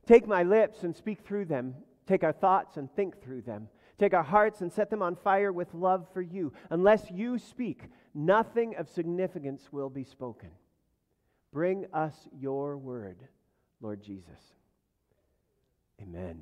Take my lips and speak through them. Take our thoughts and think through them. Take our hearts and set them on fire with love for you. Unless you speak, nothing of significance will be spoken. Bring us your word, Lord Jesus. Amen.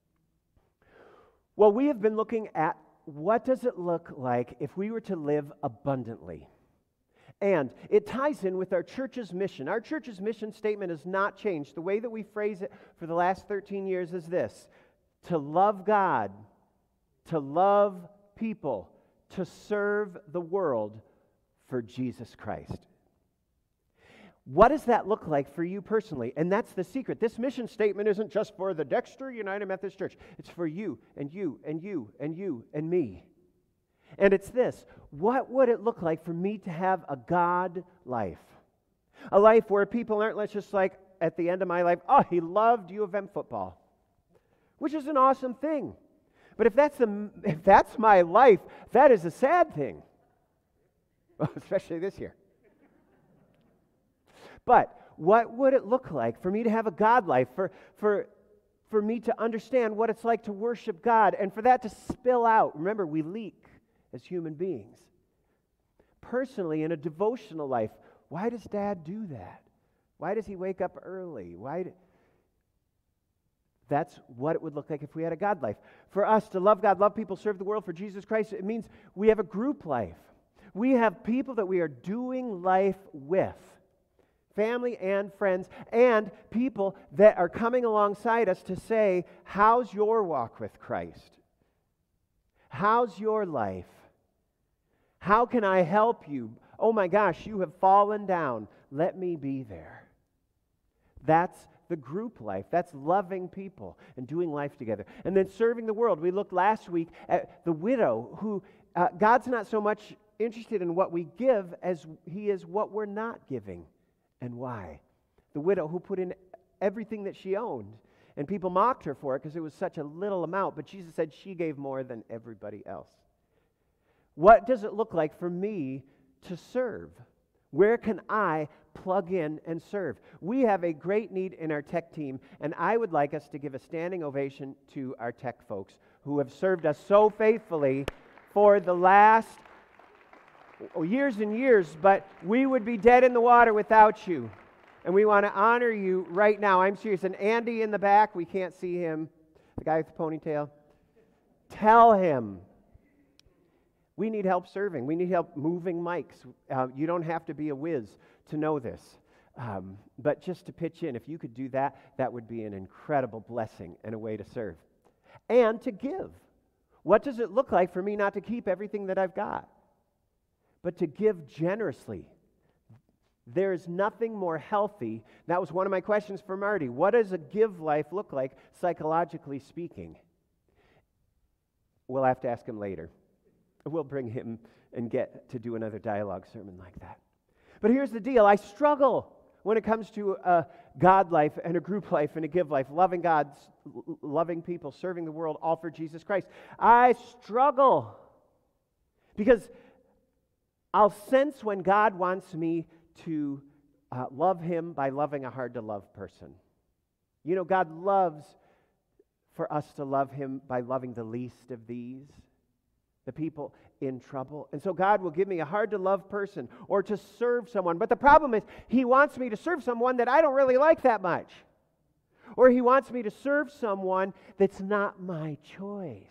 Well, we have been looking at what does it look like if we were to live abundantly. And it ties in with our church's mission. Our church's mission statement has not changed. The way that we phrase it for the last 13 years is this: to love God, to love people, to serve the world for Jesus Christ. What does that look like for you personally? And that's the secret. This mission statement isn't just for the Dexter United Methodist Church. It's for you and you and you and you and me. And it's this: what would it look like for me to have a God life? A life where people aren't just like, at the end of my life, oh, he loved U of M football, which is an awesome thing. But if that's my life, that is a sad thing. Well, especially this year. But what would it look like for me to have a God life, for me to understand what it's like to worship God, and for that to spill out? Remember, we leak as human beings. Personally, in a devotional life, why does Dad do that? Why does he wake up early? That's what it would look like if we had a God life. For us to love God, love people, serve the world for Jesus Christ, it means we have a group life. We have people that we are doing life with. Family and friends, and people that are coming alongside us to say, how's your walk with Christ? How's your life? How can I help you? Oh my gosh, you have fallen down. Let me be there. That's the group life. That's loving people and doing life together. And then serving the world. We looked last week at the widow who, God's not so much interested in what we give as He is what we're not giving. And why? The widow who put in everything that she owned. And people mocked her for it because it was such a little amount. But Jesus said she gave more than everybody else. What does it look like for me to serve? Where can I plug in and serve? We have a great need in our tech team. And I would like us to give a standing ovation to our tech folks who have served us so faithfully for the last years and years, but we would be dead in the water without you. And we want to honor you right now. I'm serious. And Andy in the back, we can't see him, the guy with the ponytail. Tell him we need help serving. We need help moving mics. You don't have to be a whiz to know this. But just to pitch in, if you could do that, that would be an incredible blessing and a way to serve. And to give. What does it look like for me not to keep everything that I've got, but to give generously? There is nothing more healthy. That was one of my questions for Marty. What does a give life look like, psychologically speaking? We'll have to ask him later. We'll bring him and get to do another dialogue sermon like that. But here's the deal. I struggle when it comes to a God life and a group life and a give life, loving God, loving people, serving the world, all for Jesus Christ. I struggle because I'll sense when God wants me to love Him by loving a hard-to-love person. You know, God loves for us to love Him by loving the least of these, the people in trouble. And so God will give me a hard-to-love person or to serve someone. But the problem is He wants me to serve someone that I don't really like that much. Or He wants me to serve someone that's not my choice.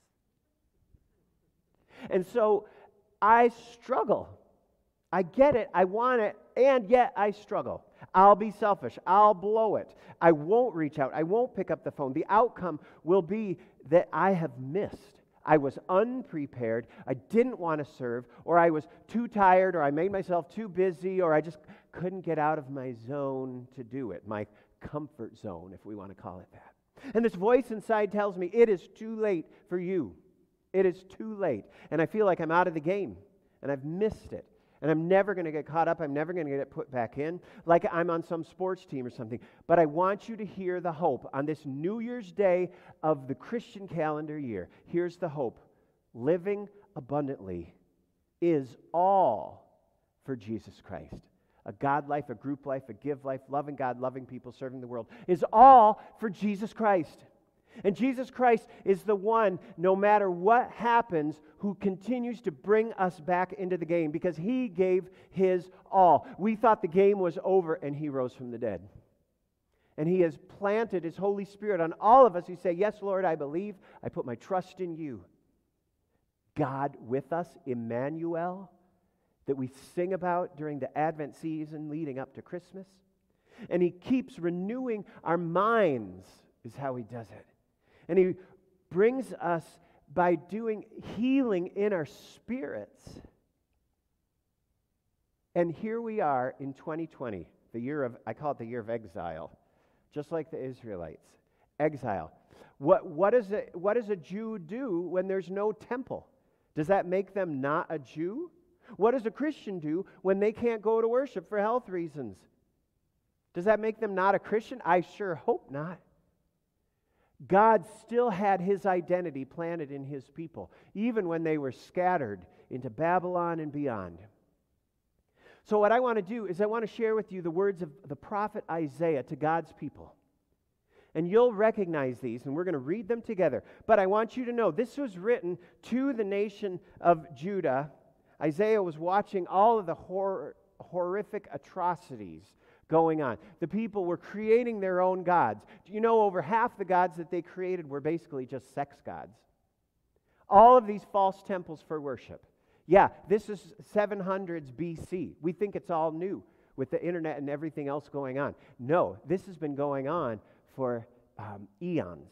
And so I struggle. I get it, I want it, and yet I struggle. I'll be selfish. I'll blow it. I won't reach out. I won't pick up the phone. The outcome will be that I have missed. I was unprepared. I didn't want to serve, or I was too tired, or I made myself too busy, or I just couldn't get out of my zone to do it, my comfort zone, if we want to call it that. And this voice inside tells me it is too late for you. It is too late. And I feel like I'm out of the game, and I've missed it. And I'm never going to get caught up. I'm never going to get it put back in like I'm on some sports team or something. But I want you to hear the hope. On this New Year's Day of the Christian calendar year, here's the hope. Living abundantly is all for Jesus Christ. a God life, a group life, a give life, loving God, loving people, serving the world, is all for Jesus Christ. And Jesus Christ is the one, no matter what happens, who continues to bring us back into the game because He gave His all. We thought the game was over, and He rose from the dead. And He has planted His Holy Spirit on all of us who say, yes, Lord, I believe. I put my trust in You. God with us, Emmanuel, that we sing about during the Advent season leading up to Christmas. And He keeps renewing our minds, is how He does it. And He brings us by doing healing in our spirits. And here we are in 2020, the year of, I call it the year of exile, just like the Israelites. Exile. What does a Jew do when there's no temple? Does that make them not a Jew? What does a Christian do when they can't go to worship for health reasons? Does that make them not a Christian? I sure hope not. God still had His identity planted in His people, even when they were scattered into Babylon and beyond. So what I want to do is I want to share with you the words of the prophet Isaiah to God's people. And you'll recognize these, and we're going to read them together. But I want you to know, this was written to the nation of Judah. Isaiah was watching all of the horrific atrocities going on. The people were creating their own gods. Do you know over half the gods that they created were basically just sex gods? All of these false temples for worship. Yeah, this is 700s BC. We think it's all new with the internet and everything else going on. No, this has been going on for eons.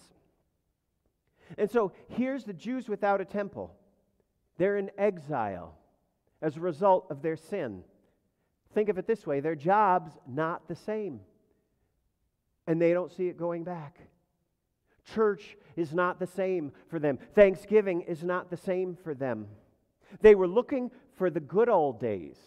And so here's the Jews without a temple. They're in exile as a result of their sin. Think of it this way, their job's not the same. And they don't see it going back. Church is not the same for them. Thanksgiving is not the same for them. They were looking for the good old days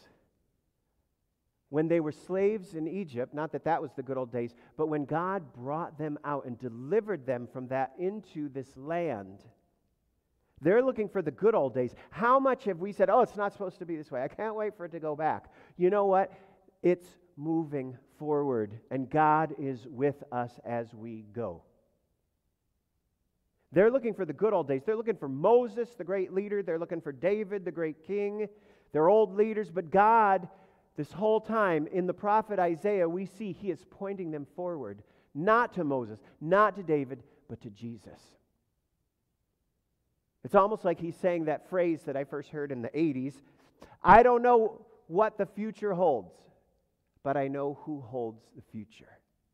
when they were slaves in Egypt, not that that was the good old days, but when God brought them out and delivered them from that into this land. They're looking for the good old days. How much have we said, oh, it's not supposed to be this way. I can't wait for it to go back. You know what? It's moving forward, and God is with us as we go. They're looking for the good old days. They're looking for Moses, the great leader. They're looking for David, the great king. They're old leaders, but God, this whole time, in the prophet Isaiah, we see He is pointing them forward, not to Moses, not to David, but to Jesus. It's almost like He's saying that phrase that I first heard in the 80s, I don't know what the future holds, but I know who holds the future.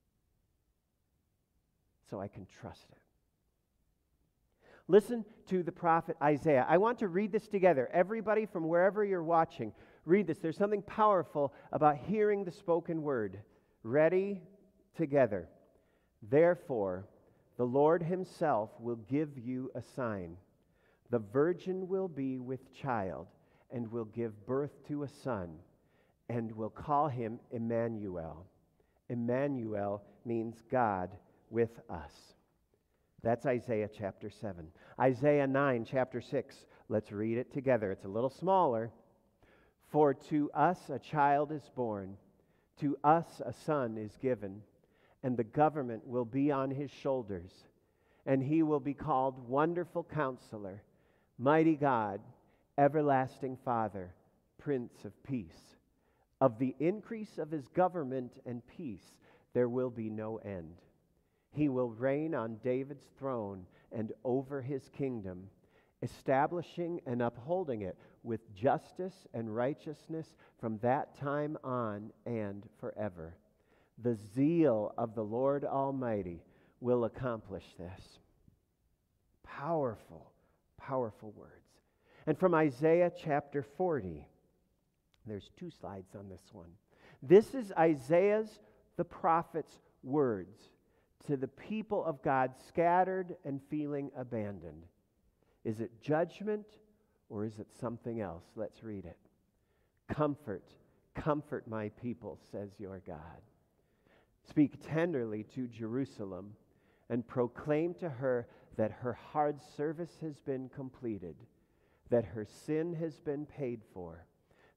So I can trust it. Listen to the prophet Isaiah. I want to read this together. Everybody from wherever you're watching, read this. There's something powerful about hearing the spoken word. Ready? Together. Therefore, the Lord Himself will give you a sign. The virgin will be with child and will give birth to a son and will call him Emmanuel. Emmanuel means God with us. That's Isaiah chapter 7. Isaiah 9, chapter 6. Let's read it together. It's a little smaller. For to us a child is born, to us a son is given, and the government will be on His shoulders, and He will be called Wonderful Counselor, Mighty God, Everlasting Father, Prince of Peace. Of the increase of His government and peace there will be no end. He will reign on David's throne and over His kingdom, establishing and upholding it with justice and righteousness from that time on and forever. The zeal of the Lord Almighty will accomplish this. Powerful, powerful words. And from Isaiah chapter 40, there's 2 slides on this one. This is Isaiah's, the prophet's, words to the people of God scattered and feeling abandoned. Is it judgment or is it something else? Let's read it. Comfort, comfort my people, says your God. Speak tenderly to Jerusalem and proclaim to her that her hard service has been completed, that her sin has been paid for,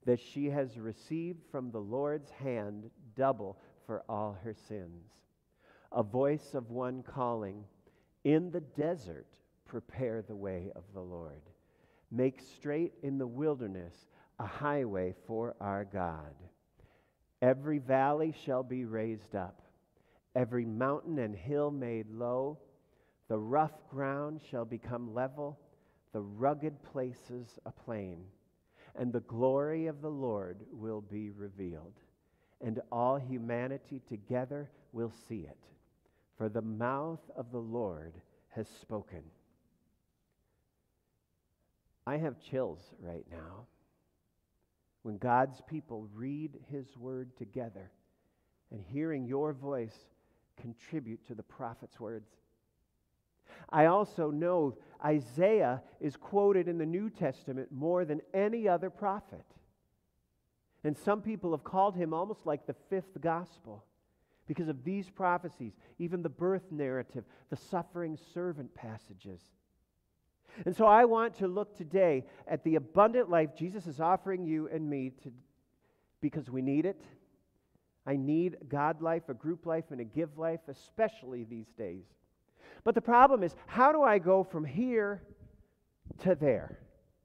that she has received from the Lord's hand double for all her sins. A voice of one calling, in the desert, prepare the way of the Lord. Make straight in the wilderness a highway for our God. Every valley shall be raised up, every mountain and hill made low. The rough ground shall become level, the rugged places a plain. And the glory of the Lord will be revealed, and all humanity together will see it. For the mouth of the Lord has spoken. I have chills right now when God's people read His word together and hearing your voice contribute to the prophet's words. I also know Isaiah is quoted in the New Testament more than any other prophet. And some people have called him almost like the fifth gospel because of these prophecies, even the birth narrative, the suffering servant passages. And so I want to look today at the abundant life Jesus is offering you and me because we need it. I need God life, a group life, and a give life, especially these days. But the problem is, how do I go from here to there?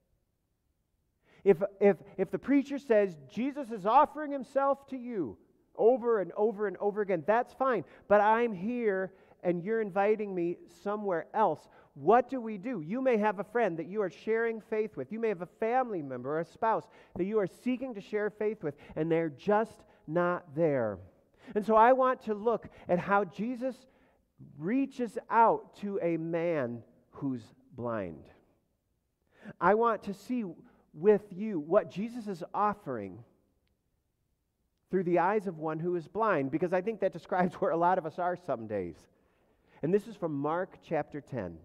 If the preacher says Jesus is offering himself to you over and over and over again, that's fine. But I'm here and you're inviting me somewhere else. What do we do? You may have a friend that you are sharing faith with. You may have a family member or a spouse that you are seeking to share faith with, and they're just not there. And so I want to look at how Jesus reaches out to a man who's blind. I want to see with you what Jesus is offering through the eyes of one who is blind, because I think that describes where a lot of us are some days. And this is from Mark chapter 10.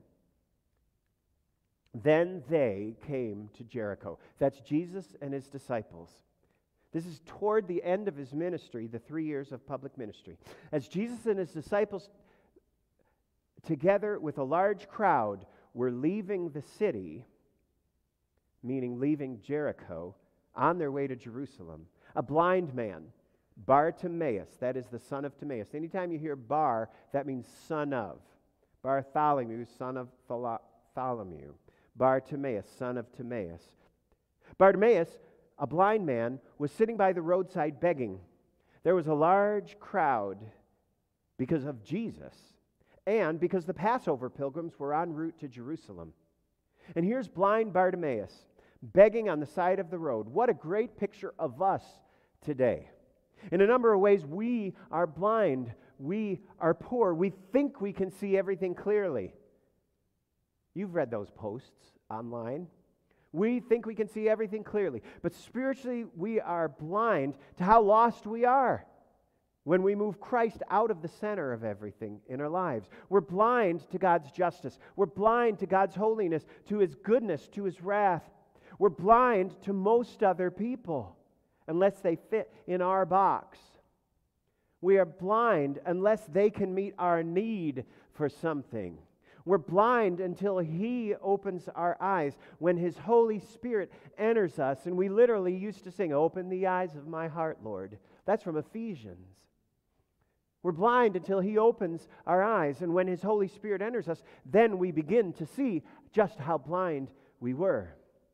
Then they came to Jericho. That's Jesus and his disciples. This is toward the end of his ministry, the 3 years of public ministry. As Jesus and his disciples, together with a large crowd, were leaving the city, meaning leaving Jericho, on their way to Jerusalem, a blind man, Bartimaeus, that is the son of Timaeus. Anytime you hear Bar, that means son of. Bartholomew, son of Bartholomew. Bartimaeus, son of Timaeus. Bartimaeus, a blind man, was sitting by the roadside begging. There was a large crowd because of Jesus and because the Passover pilgrims were en route to Jerusalem. And here's blind Bartimaeus begging on the side of the road. What a great picture of us today. In a number of ways, we are blind. We are poor. We think we can see everything clearly. You've read those posts online. We think we can see everything clearly. But spiritually, we are blind to how lost we are when we move Christ out of the center of everything in our lives. We're blind to God's justice. We're blind to God's holiness, to His goodness, to His wrath. We're blind to most other people unless they fit in our box. We are blind unless they can meet our need for something. We're blind until He opens our eyes, when His Holy Spirit enters us. And we literally used to sing, "Open the eyes of my heart, Lord." That's from Ephesians. We're blind until He opens our eyes. And when His Holy Spirit enters us, then we begin to see just how blind we were.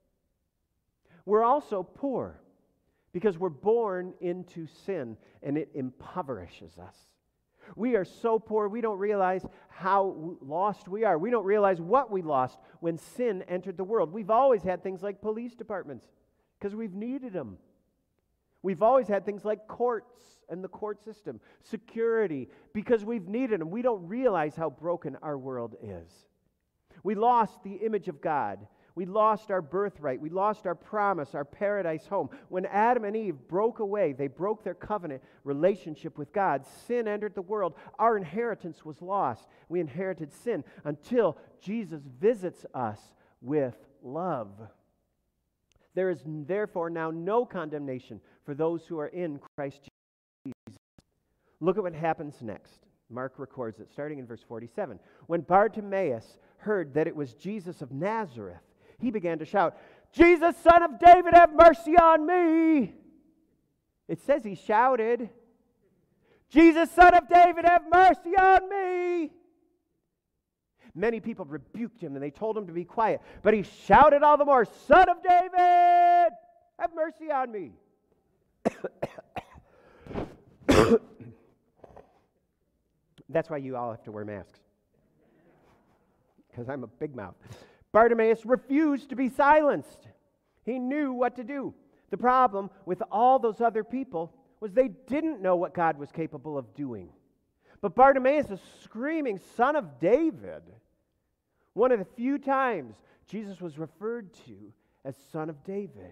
We're also poor because we're born into sin, and it impoverishes us. We are so poor, we don't realize how lost we are. We don't realize what we lost when sin entered the world. We've always had things like police departments because we've needed them. We've always had things like courts and the court system, security, because we've needed them. We don't realize how broken our world is. We lost the image of God. We lost our birthright. We lost our promise, our paradise home. When Adam and Eve broke away, they broke their covenant relationship with God. Sin entered the world. Our inheritance was lost. We inherited sin until Jesus visits us with love. There is therefore now no condemnation for those who are in Christ Jesus. Look at what happens next. Mark records it, starting in verse 47. When Bartimaeus heard that it was Jesus of Nazareth, he began to shout, Jesus, Son of David, have mercy on me. It says he shouted, Jesus, Son of David, have mercy on me. Many people rebuked him and they told him to be quiet, but he shouted all the more, Son of David, have mercy on me. That's why you all have to wear masks, because I'm a big mouth. Bartimaeus refused to be silenced. He knew what to do. The problem with all those other people was they didn't know what God was capable of doing. But Bartimaeus is screaming, Son of David. One of the few times Jesus was referred to as Son of David.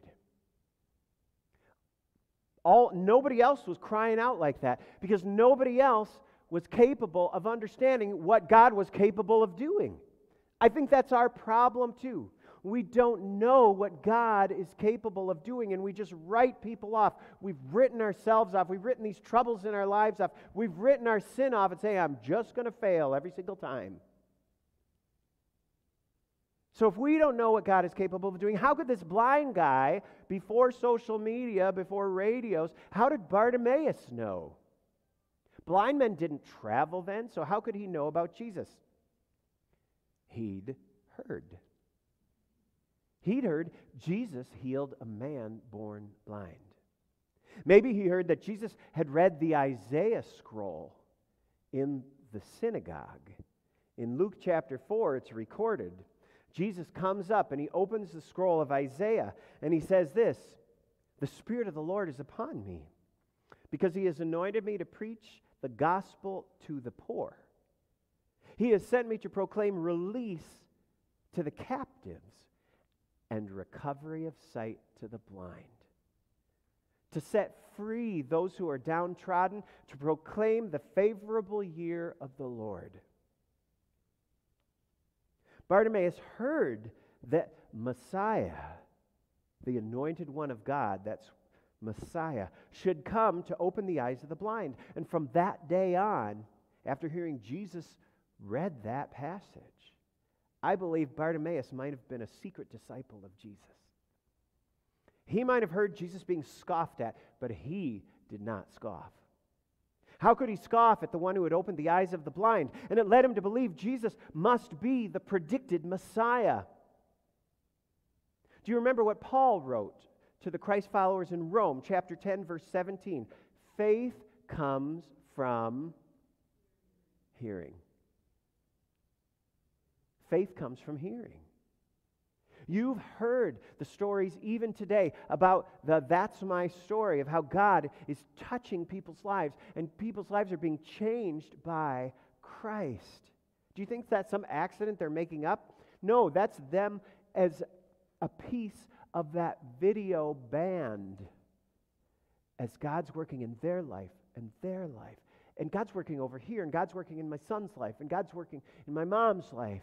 Nobody else was crying out like that because nobody else was capable of understanding what God was capable of doing. I think that's our problem too. We don't know what God is capable of doing, and we just write people off. We've written ourselves off. We've written these troubles in our lives off. We've written our sin off and say, I'm just going to fail every single time. So if we don't know what God is capable of doing, how could this blind guy, before social media, before radios, how did Bartimaeus know? Blind men didn't travel then, so how could he know about Jesus? He'd heard. He'd heard Jesus healed a man born blind. Maybe he heard that Jesus had read the Isaiah scroll in the synagogue. In Luke chapter 4, it's recorded. Jesus comes up and he opens the scroll of Isaiah and he says this, the Spirit of the Lord is upon me because he has anointed me to preach the gospel to the poor. He has sent me to proclaim release to the captives and recovery of sight to the blind, to set free those who are downtrodden, to proclaim the favorable year of the Lord. Bartimaeus heard that Messiah, the anointed one of God, that's Messiah, should come to open the eyes of the blind. And from that day on, after hearing Jesus read that passage, I believe Bartimaeus might have been a secret disciple of Jesus. He might have heard Jesus being scoffed at, but he did not scoff. How could he scoff at the one who had opened the eyes of the blind? And it led him to believe Jesus must be the predicted Messiah. Do you remember what Paul wrote to the Christ followers in Rome, chapter 10, verse 17? Faith comes from hearing. Faith comes from hearing. You've heard the stories even today about That's My Story, of how God is touching people's lives, and people's lives are being changed by Christ. Do you think that's some accident they're making up? No, that's them as a piece of that video band, as God's working in their life and their life. And God's working over here, and God's working in my son's life, and God's working in my mom's life.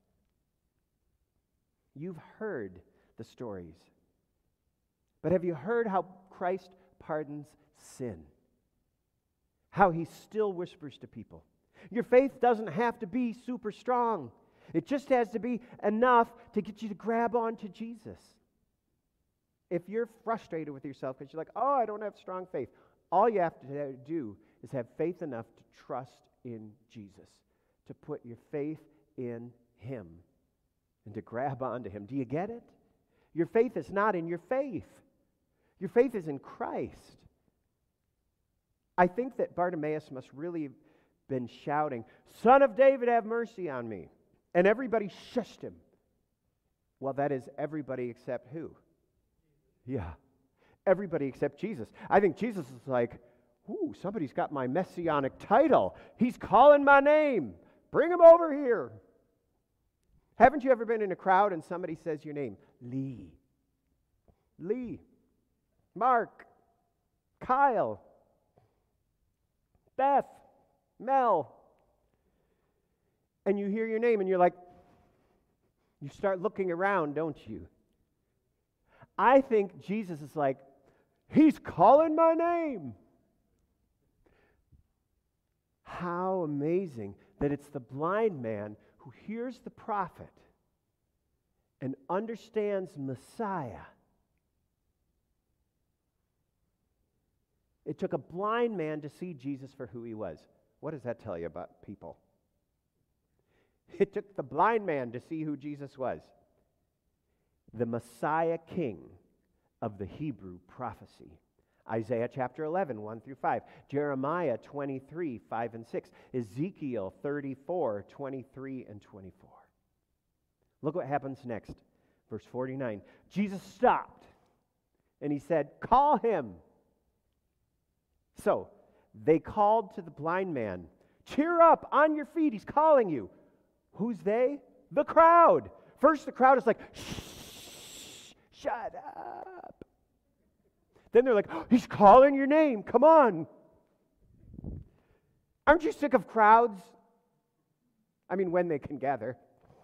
You've heard the stories. But have you heard how Christ pardons sin? How he still whispers to people. Your faith doesn't have to be super strong. It just has to be enough to get you to grab onto Jesus. If you're frustrated with yourself because you're like, oh, I don't have strong faith, all you have to do is have faith enough to trust in Jesus, to put your faith in him, and to grab onto him. Do you get it? Your faith is not in your faith. Your faith is in Christ. I think that Bartimaeus must really have been shouting, Son of David, have mercy on me. And everybody shushed him. Well, that is everybody except who? Yeah, everybody except Jesus. I think Jesus is like, ooh, somebody's got my messianic title. He's calling my name. Bring him over here. Haven't you ever been in a crowd and somebody says your name? Lee, Mark, Kyle, Beth, Mel. And you hear your name and you're like, you start looking around, don't you? I think Jesus is like, he's calling my name. How amazing that it's the blind man who hears the prophet and understands Messiah. It took a blind man to see Jesus for who he was. What does that tell you about people? It took the blind man to see who Jesus was. The Messiah King of the Hebrew prophecy. Isaiah chapter 11, 1 through 5. Jeremiah 23, 5 and 6. Ezekiel 34, 23 and 24. Look what happens next. Verse 49. Jesus stopped and he said, "Call him." So they called to the blind man, "Cheer up, on your feet, he's calling you." Who's they? The crowd. First the crowd is like, "Shh, shut up." Then they're like, "He's calling your name, come on." Aren't you sick of crowds? I mean, when they can gather.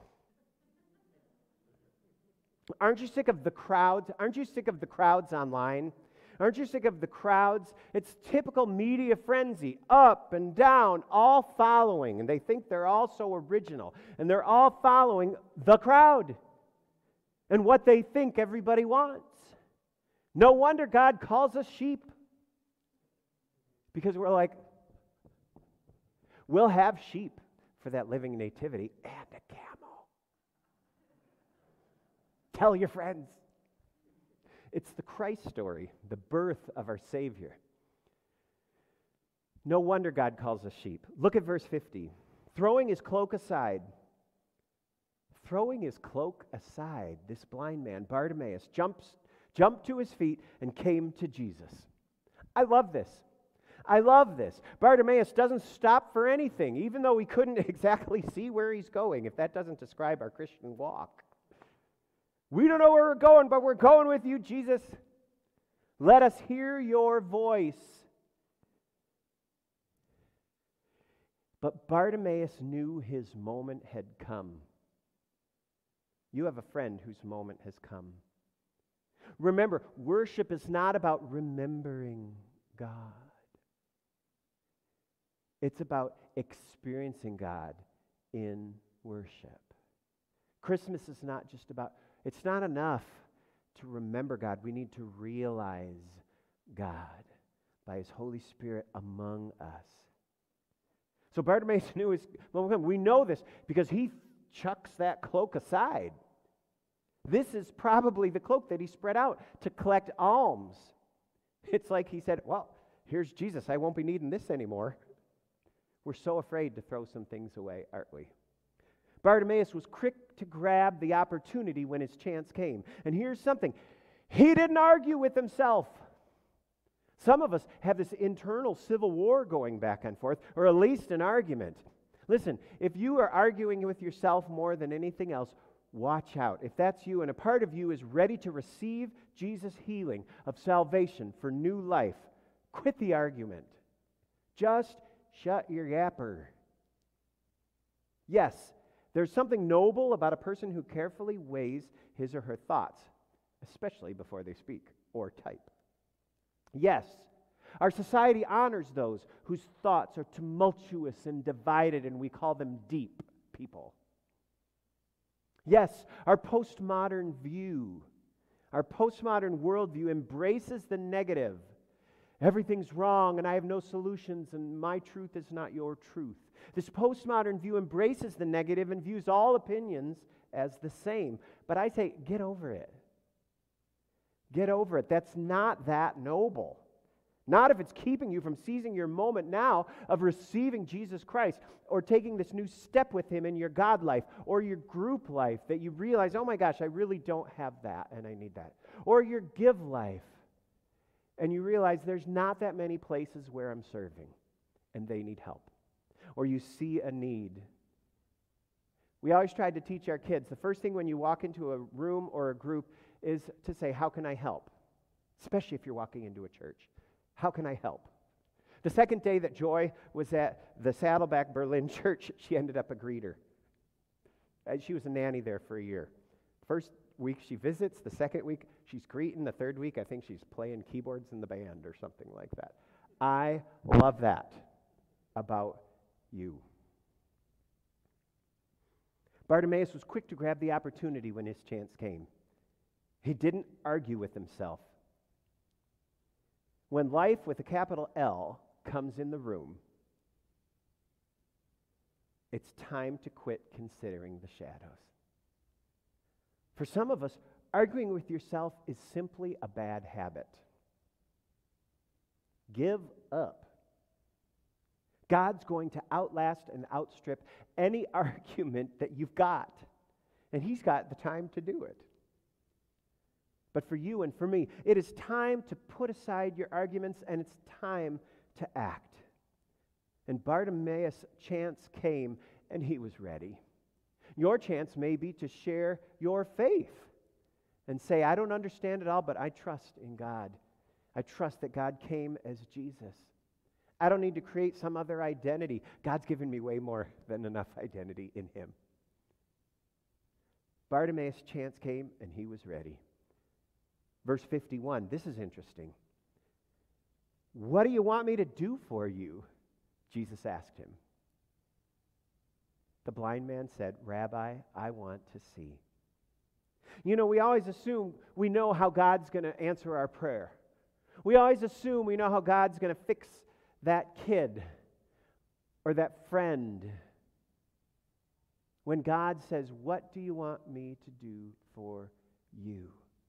Aren't you sick of the crowds? Aren't you sick of the crowds online? Aren't you sick of the crowds? It's typical media frenzy, up and down, all following. And they think they're all so original. And they're all following the crowd and what they think everybody wants. No wonder God calls us sheep. Because we're like, we'll have sheep for that living nativity and a camel. Tell your friends. It's the Christ story, the birth of our Savior. No wonder God calls us sheep. Look at verse 50. Throwing his cloak aside, this blind man, Bartimaeus, jumped to his feet and came to Jesus. I love this. Bartimaeus doesn't stop for anything, even though he couldn't exactly see where he's going, if that doesn't describe our Christian walk. We don't know where we're going, but we're going with you, Jesus. Let us hear your voice. But Bartimaeus knew his moment had come. You have a friend whose moment has come. Remember, worship is not about remembering God. It's about experiencing God in worship. Christmas is not just about, it's not enough to remember God. We need to realize God by his Holy Spirit among us. So Bartimaeus knew his moment would come. We know this because he chucks that cloak aside. This is probably the cloak that he spread out to collect alms. It's like he said, well, here's Jesus. I won't be needing this anymore. We're so afraid to throw some things away, aren't we? Bartimaeus was quick to grab the opportunity when his chance came. And here's something. He didn't argue with himself. Some of us have this internal civil war going back and forth, or at least an argument. Listen, if you are arguing with yourself more than anything else, watch out. If that's you and a part of you is ready to receive Jesus' healing of salvation for new life, quit the argument. Just shut your yapper. Yes, there's something noble about a person who carefully weighs his or her thoughts, especially before they speak or type. Yes, our society honors those whose thoughts are tumultuous and divided, and we call them deep people. Yes, our postmodern worldview embraces the negative. Everything's wrong, and I have no solutions, and my truth is not your truth. This postmodern view embraces the negative and views all opinions as the same. But I say, get over it. Get over it. That's not that noble. Not if it's keeping you from seizing your moment now of receiving Jesus Christ or taking this new step with him in your God life or your group life that you realize, oh my gosh, I really don't have that and I need that. Or your give life and you realize there's not that many places where I'm serving and they need help. Or you see a need. We always tried to teach our kids, the first thing when you walk into a room or a group is to say, how can I help? Especially if you're walking into a church. How can I help? The second day that Joy was at the Saddleback Berlin church, she ended up a greeter. She was a nanny there for a year. First week she visits, the second week she's greeting, the third week I think she's playing keyboards in the band or something like that. I love that about you. Bartimaeus was quick to grab the opportunity when his chance came. He didn't argue with himself. When life with a capital L comes in the room, it's time to quit considering the shadows. For some of us, arguing with yourself is simply a bad habit. Give up. God's going to outlast and outstrip any argument that you've got. And He's got the time to do it. But for you and for me, it is time to put aside your arguments and it's time to act. And Bartimaeus' chance came and he was ready. Your chance may be to share your faith and say, I don't understand it all, but I trust in God. I trust that God came as Jesus. I don't need to create some other identity. God's given me way more than enough identity in Him. Bartimaeus' chance came and he was ready. Verse 51, this is interesting. What do you want me to do for you? Jesus asked him. The blind man said, Rabbi, I want to see. You know, we always assume we know how God's going to answer our prayer. We always assume we know how God's going to fix that kid or that friend. When God says, what do you want me to do for you?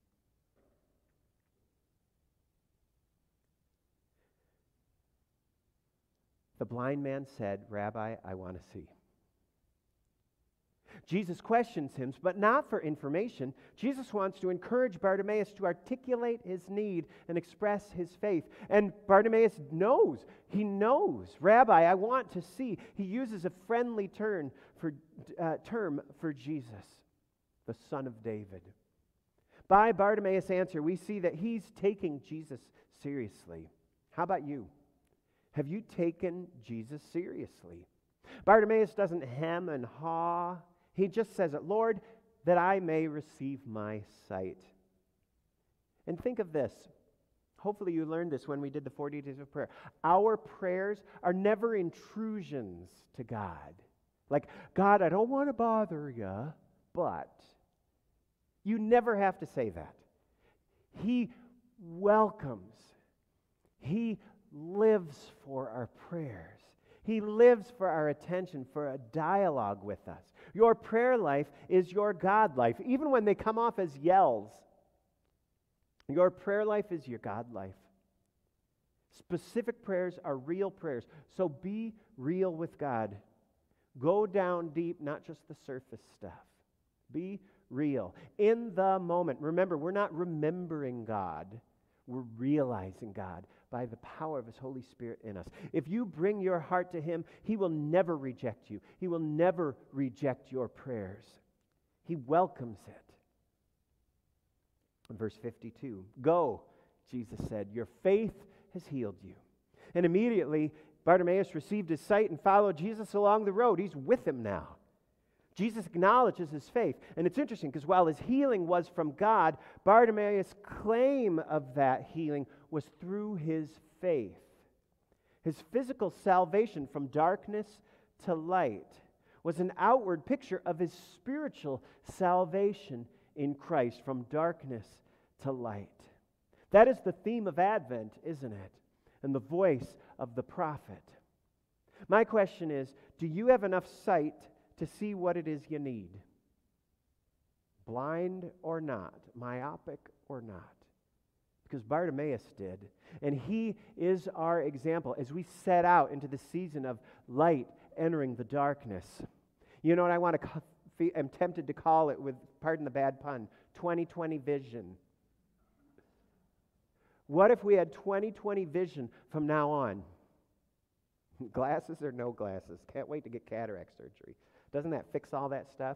The blind man said, Rabbi, I want to see. Jesus questions him, but not for information. Jesus wants to encourage Bartimaeus to articulate his need and express his faith. And Bartimaeus knows. He knows. Rabbi, I want to see. He uses a friendly term for Jesus, the Son of David. By Bartimaeus' answer, we see that he's taking Jesus seriously. How about you? Have you taken Jesus seriously? Bartimaeus doesn't hem and haw. He just says it, Lord, that I may receive my sight. And think of this. Hopefully you learned this when we did the 40 days of prayer. Our prayers are never intrusions to God. Like, God, I don't want to bother you, but you never have to say that. He welcomes. He lives for our prayers. He lives for our attention, for a dialogue with us. Your prayer life is your God life. Even when they come off as yells, your prayer life is your God life. Specific prayers are real prayers. So be real with God. Go down deep, not just the surface stuff. Be real. In the moment. Remember, we're not remembering God. We're realizing God by the power of His Holy Spirit in us. If you bring your heart to Him, He will never reject you. He will never reject your prayers. He welcomes it. In verse 52, go, Jesus said, your faith has healed you. And immediately, Bartimaeus received his sight and followed Jesus along the road. He's with him now. Jesus acknowledges his faith. And it's interesting because while his healing was from God, Bartimaeus' claim of that healing was through his faith. His physical salvation from darkness to light was an outward picture of his spiritual salvation in Christ from darkness to light. That is the theme of Advent, isn't it? And the voice of the prophet. My question is, do you have enough sight to see what it is you need? Blind or not, myopic or not. Because Bartimaeus did. And he is our example as we set out into the season of light entering the darkness. You know what I'm tempted to call it, with, pardon the bad pun, 20/20 vision. What if we had 20/20 vision from now on? Glasses or no glasses? Can't wait to get cataract surgery. Doesn't that fix all that stuff?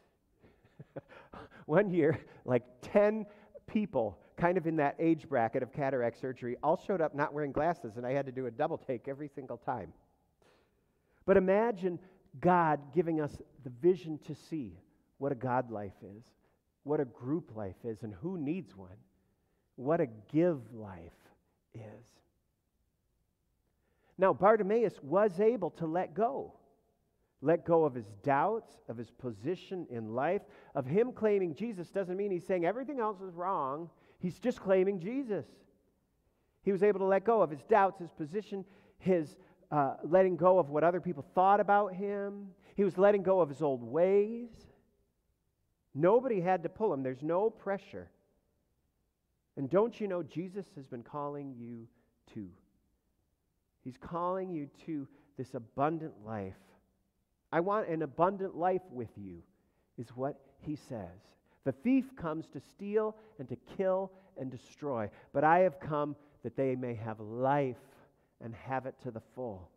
One year, like 10 people kind of in that age bracket of cataract surgery all showed up not wearing glasses, and I had to do a double take every single time. But imagine God giving us the vision to see what a God life is, what a group life is, and who needs one, what a give life is. Now, Bartimaeus was able to let go. let go of his doubts, of his position in life, of him claiming Jesus doesn't mean he's saying everything else is wrong. He's just claiming Jesus. He was able to let go of his doubts, his position, his letting go of what other people thought about him. He was letting go of his old ways. Nobody had to pull him. There's no pressure. And don't you know, Jesus has been calling you too. He's calling you to this abundant life. I want an abundant life with you, is what he says. The thief comes to steal and to kill and destroy, but I have come that they may have life and have it to the full.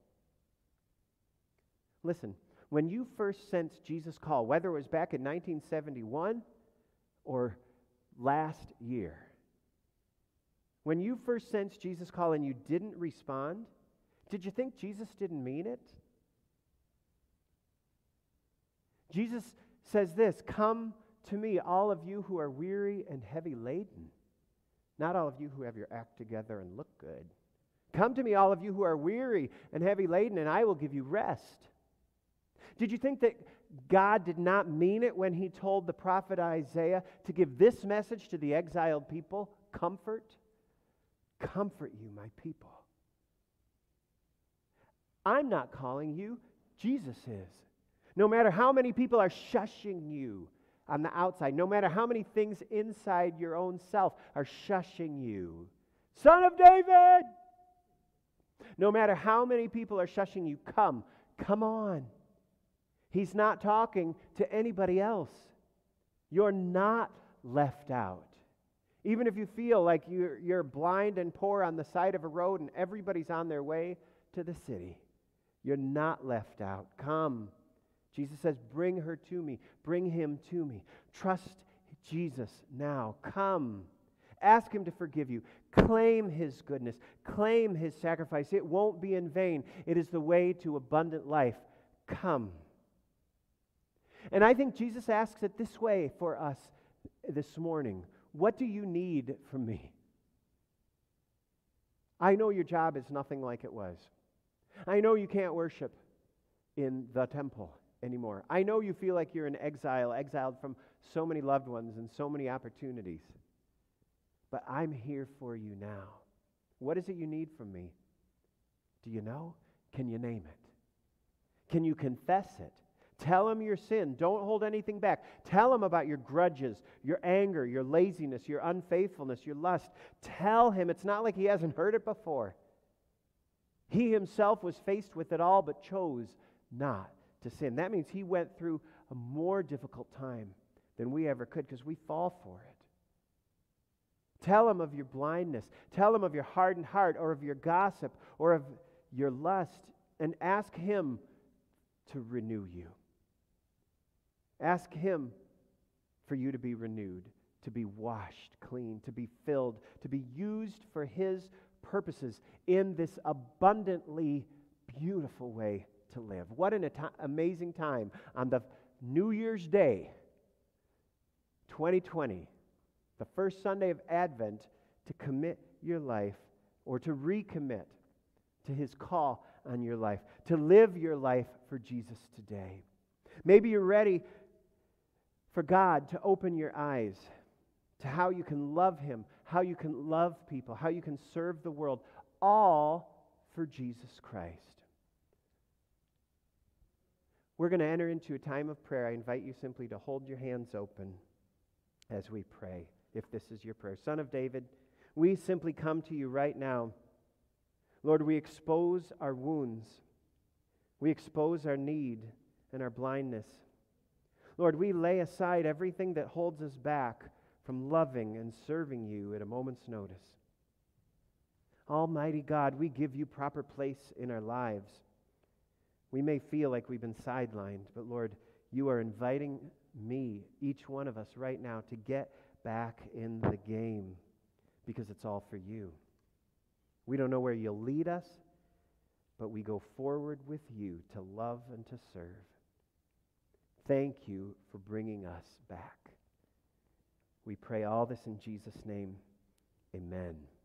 Listen, when you first sensed Jesus' call, whether it was back in 1971 or last year, when you first sensed Jesus' call and you didn't respond, did you think Jesus didn't mean it? Jesus says this, "Come to me, all of you who are weary and heavy laden." Not all of you who have your act together and look good. Come to me, all of you who are weary and heavy laden, and I will give you rest. Did you think that God did not mean it when he told the prophet Isaiah to give this message to the exiled people? Comfort. Comfort you, my people. I'm not calling you, Jesus is. No matter how many people are shushing you on the outside, no matter how many things inside your own self are shushing you, Son of David! No matter how many people are shushing you, come on. He's not talking to anybody else. You're not left out. Even if you feel like you're blind and poor on the side of a road and everybody's on their way to the city, you're not left out. Come. Jesus says, bring her to me. Bring him to me. Trust Jesus now. Come. Ask him to forgive you. Claim his goodness. Claim his sacrifice. It won't be in vain. It is the way to abundant life. Come. And I think Jesus asks it this way for us this morning. What do you need from me? I know your job is nothing like it was. I know you can't worship in the temple anymore. I know you feel like you're in exile, exiled from so many loved ones and so many opportunities. But I'm here for you now. What is it you need from me? Do you know? Can you name it? Can you confess it? Tell him your sin. Don't hold anything back. Tell him about your grudges, your anger, your laziness, your unfaithfulness, your lust. Tell him. It's not like he hasn't heard it before. He himself was faced with it all but chose not to sin. That means he went through a more difficult time than we ever could because we fall for it. Tell him of your blindness. Tell him of your hardened heart or of your gossip or of your lust and ask him to renew you. Ask him for you to be renewed, to be washed clean, to be filled, to be used for his purposes in this abundantly beautiful way to live. What an amazing time on the New Year's Day, 2020, the first Sunday of Advent, to commit your life or to recommit to his call on your life, to live your life for Jesus today. Maybe you're ready for God to open your eyes to how you can love him, how you can love people, how you can serve the world, all for Jesus Christ. We're going to enter into a time of prayer. I invite you simply to hold your hands open as we pray, if this is your prayer. Son of David, we simply come to you right now. Lord, we expose our wounds. We expose our need and our blindness. Lord, we lay aside everything that holds us back from loving and serving you at a moment's notice. Almighty God, we give you proper place in our lives. We may feel like we've been sidelined, but Lord, you are inviting me, each one of us right now, to get back in the game because it's all for you. We don't know where you'll lead us, but we go forward with you to love and to serve. Thank you for bringing us back. We pray all this in Jesus' name. Amen.